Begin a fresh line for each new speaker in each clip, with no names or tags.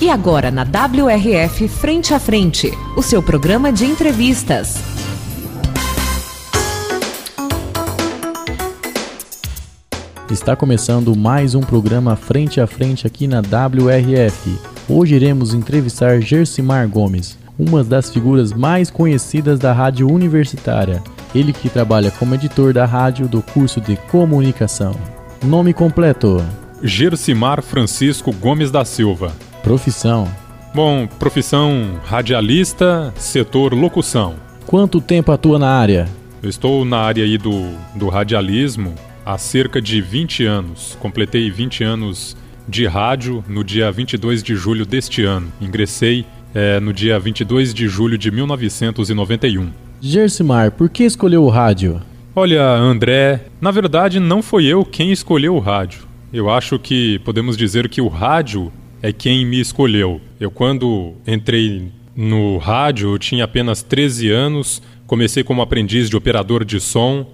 E agora na WRF Frente a Frente, o seu programa de entrevistas.
Está começando mais um programa Frente a Frente aqui na WRF. Hoje iremos entrevistar Gersimar Gomes, uma das figuras mais conhecidas da rádio universitária. Ele que trabalha como editor da rádio do curso de comunicação. Nome completo:
Gersimar Francisco Gomes da Silva.
Profissão:
Bom, profissão radialista, setor locução.
Quanto tempo atua na área?
Eu estou na área aí do radialismo há cerca de 20 anos. Completei 20 anos de rádio no dia 22 de julho deste ano. Ingressei no dia 22 de julho de 1991.
Gersimar, por que escolheu o rádio?
Olha, André, na verdade não foi eu quem escolheu o rádio. Eu acho que podemos dizer que o rádio é quem me escolheu. Eu, quando entrei no rádio, eu tinha apenas 13 anos, comecei como aprendiz de operador de som,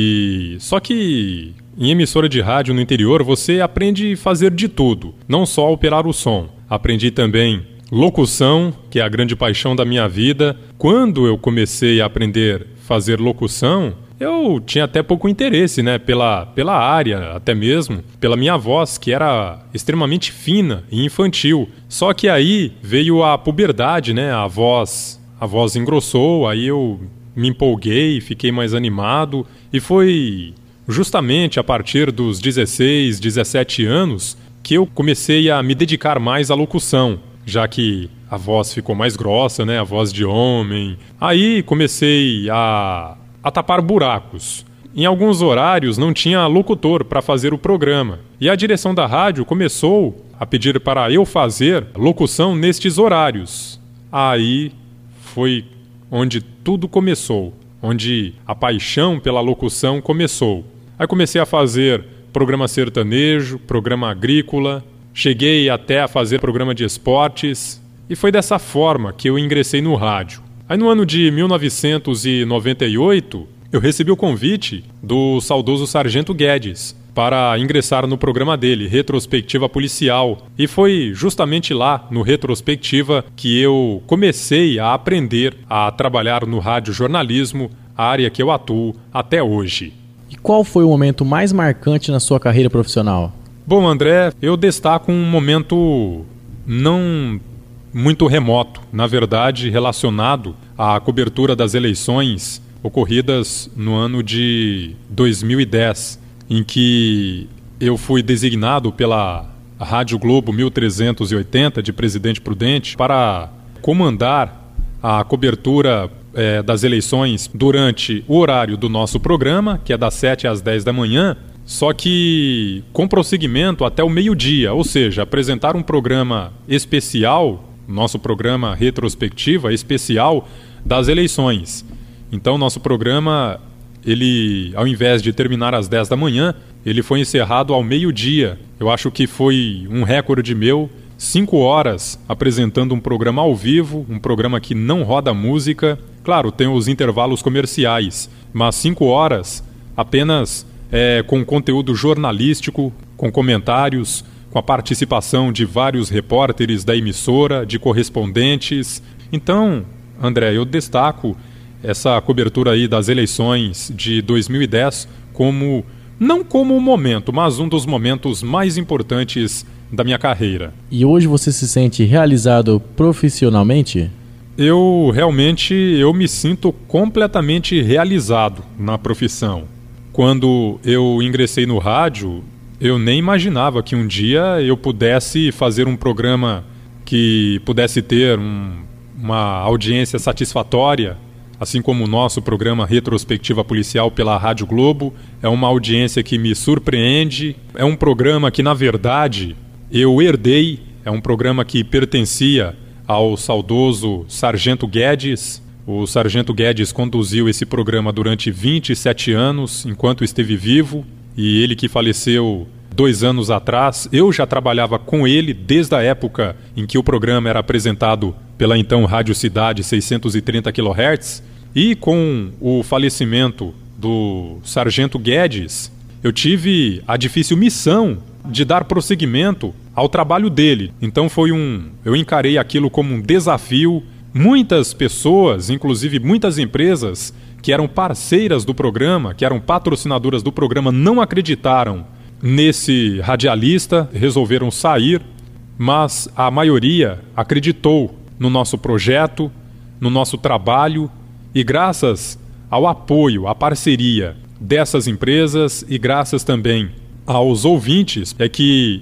e só que em emissora de rádio no interior você aprende a fazer de tudo, não só operar o som. Aprendi também locução, que é a grande paixão da minha vida. Quando eu comecei a aprender a fazer locução, eu tinha até pouco interesse, pela área, até mesmo pela minha voz, que era extremamente fina e infantil. Só que aí veio a puberdade, a voz engrossou, aí eu me empolguei, fiquei mais animado, e foi justamente a partir dos 16, 17 anos que eu comecei a me dedicar mais à locução, já que a voz ficou mais grossa, a voz de homem. Aí comecei a tapar buracos. Em alguns horários não tinha locutor para fazer o programa, e a direção da rádio começou a pedir para eu fazer locução nestes horários. Aí foi onde tudo começou, onde a paixão pela locução começou. Aí comecei a fazer programa sertanejo, programa agrícola, cheguei até a fazer programa de esportes, e foi dessa forma que eu ingressei no rádio. Aí no ano de 1998, eu recebi o convite do saudoso Sargento Guedes para ingressar no programa dele, Retrospectiva Policial. E foi justamente lá, no Retrospectiva, que eu comecei a aprender a trabalhar no radiojornalismo, a área que eu atuo até hoje.
E qual foi o momento mais marcante na sua carreira profissional?
Bom, André, eu destaco um momento não muito remoto, na verdade relacionado à cobertura das eleições ocorridas no ano de 2010, em que eu fui designado pela Rádio Globo 1380 de Presidente Prudente para comandar a cobertura das eleições durante o horário do nosso programa, que é das 7 às 10 da manhã, só que com prosseguimento até o meio-dia, ou seja, apresentar um programa especial, nosso programa Retrospectiva especial das eleições. Então, nosso programa, ele, ao invés de terminar às 10 da manhã, ele foi encerrado ao meio-dia. Eu acho que foi um recorde meu, 5 horas apresentando um programa ao vivo, um programa que não roda música. Claro, tem os intervalos comerciais, mas 5 horas apenas com conteúdo jornalístico, com comentários, com a participação de vários repórteres da emissora, de correspondentes. Então, André, eu destaco essa cobertura aí das eleições de 2010 como, não como um momento, mas um dos momentos mais importantes da minha carreira.
E hoje você se sente realizado profissionalmente?
Eu me sinto completamente realizado na profissão. Quando eu ingressei no rádio, eu nem imaginava que um dia eu pudesse fazer um programa que pudesse ter uma audiência satisfatória, assim como o nosso programa Retrospectiva Policial pela Rádio Globo. É uma audiência que me surpreende, é um programa que, na verdade, eu herdei, é um programa que pertencia ao saudoso Sargento Guedes. O Sargento Guedes conduziu esse programa durante 27 anos, enquanto esteve vivo, e ele que faleceu 2 anos atrás. Eu já trabalhava com ele desde a época em que o programa era apresentado pela então Rádio Cidade 630 kHz, e com o falecimento do Sargento Guedes, eu tive a difícil missão de dar prosseguimento ao trabalho dele. Então eu encarei aquilo como um desafio. Muitas pessoas, inclusive muitas empresas que eram parceiras do programa, que eram patrocinadoras do programa, não acreditaram nesse radialista, resolveram sair, mas a maioria acreditou no nosso projeto, no nosso trabalho, e graças ao apoio, à parceria dessas empresas e graças também aos ouvintes, é que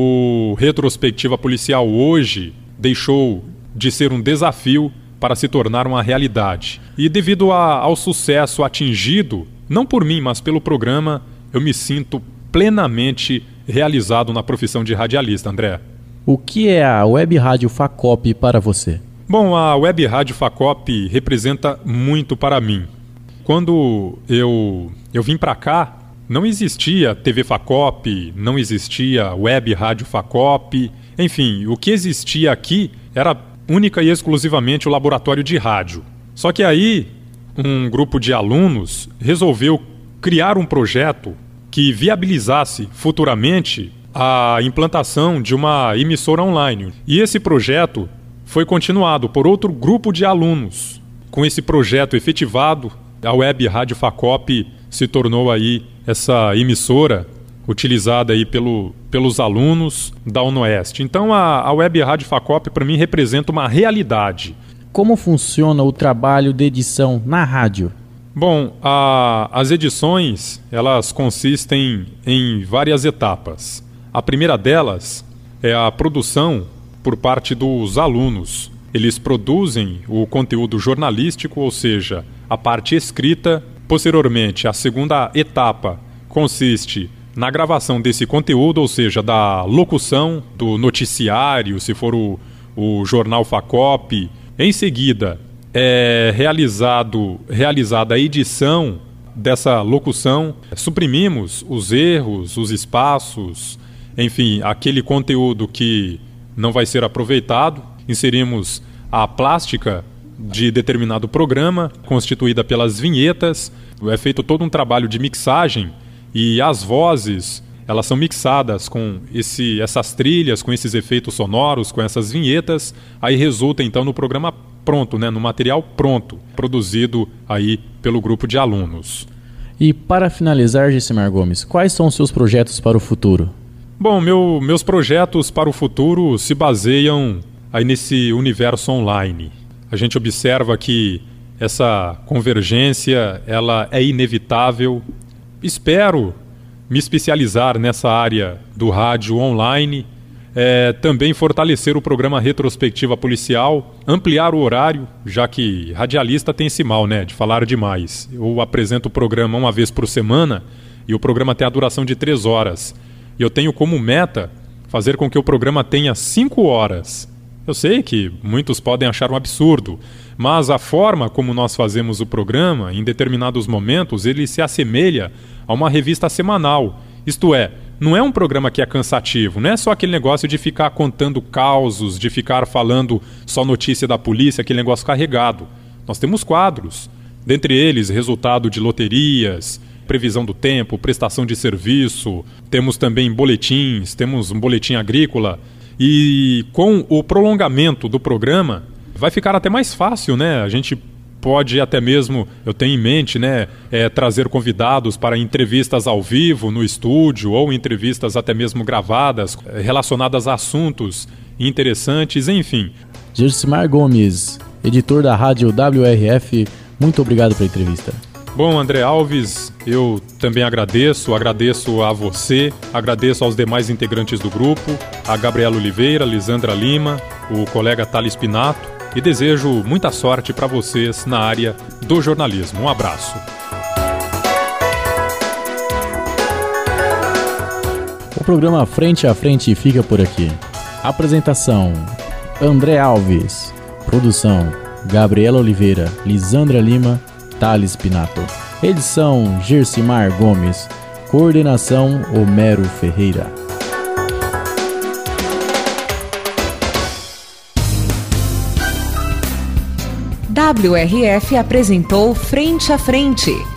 o Retrospectiva Policial hoje deixou de ser um desafio para se tornar uma realidade. E devido ao sucesso atingido, não por mim, mas pelo programa, eu me sinto plenamente realizado na profissão de radialista, André.
O que é a Web Rádio Facop para você?
Bom, a Web Rádio Facop representa muito para mim. Quando eu vim para cá, não existia TV Facop, não existia Web Rádio Facop, enfim, o que existia aqui era única e exclusivamente o laboratório de rádio. Só que aí, um grupo de alunos resolveu criar um projeto que viabilizasse futuramente a implantação de uma emissora online. E esse projeto foi continuado por outro grupo de alunos. Com esse projeto efetivado, a Web Rádio Facop se tornou aí essa emissora utilizada aí pelos alunos da UNOeste. Então a Web Rádio Facop para mim representa uma realidade.
Como funciona o trabalho de edição na rádio?
Bom, as edições elas consistem em várias etapas. A primeira delas é a produção por parte dos alunos. Eles produzem o conteúdo jornalístico, ou seja, a parte escrita. Posteriormente, a segunda etapa consiste na gravação desse conteúdo, ou seja, da locução do noticiário, se for o jornal Facop. Em seguida, é realizada a edição dessa locução. Suprimimos os erros, os espaços, enfim, aquele conteúdo que não vai ser aproveitado. Inserimos a plástica de determinado programa, constituída pelas vinhetas. É feito todo um trabalho de mixagem e as vozes, elas são mixadas com essas trilhas, com esses efeitos sonoros, com essas vinhetas. Aí resulta então no programa pronto, no material pronto, produzido aí pelo grupo de alunos.
E para finalizar, Gessimar Gomes, quais são os seus projetos para o futuro?
Bom, meus projetos para o futuro se baseiam aí nesse universo online. A gente observa que essa convergência ela é inevitável. Espero me especializar nessa área do rádio online, também fortalecer o programa Retrospectiva Policial, ampliar o horário, já que radialista tem esse mal, de falar demais. Eu apresento o programa uma vez por semana e o programa tem a duração de 3 horas. E eu tenho como meta fazer com que o programa tenha 5 horas. Eu sei que muitos podem achar um absurdo, mas a forma como nós fazemos o programa, em determinados momentos, ele se assemelha a uma revista semanal. Isto é, não é um programa que é cansativo, não é só aquele negócio de ficar contando causos, de ficar falando só notícia da polícia, aquele negócio carregado. Nós temos quadros, dentre eles resultado de loterias, previsão do tempo, prestação de serviço, temos também boletins, temos um boletim agrícola. E com o prolongamento do programa, vai ficar até mais fácil, A gente pode até mesmo, eu tenho em mente, trazer convidados para entrevistas ao vivo no estúdio ou entrevistas até mesmo gravadas, relacionadas a assuntos interessantes, enfim.
Gessimar Gomes, editor da rádio WRF, muito obrigado pela entrevista.
Bom, André Alves, eu também agradeço a você, agradeço aos demais integrantes do grupo, a Gabriela Oliveira, Lisandra Lima, o colega Thales Pinato, e desejo muita sorte para vocês na área do jornalismo. Um abraço.
O programa Frente a Frente fica por aqui. Apresentação: André Alves. Produção: Gabriela Oliveira, Lisandra Lima, Thales Pinato. Edição: Gessimar Gomes. Coordenação: Homero Ferreira.
WRF apresentou Frente a Frente,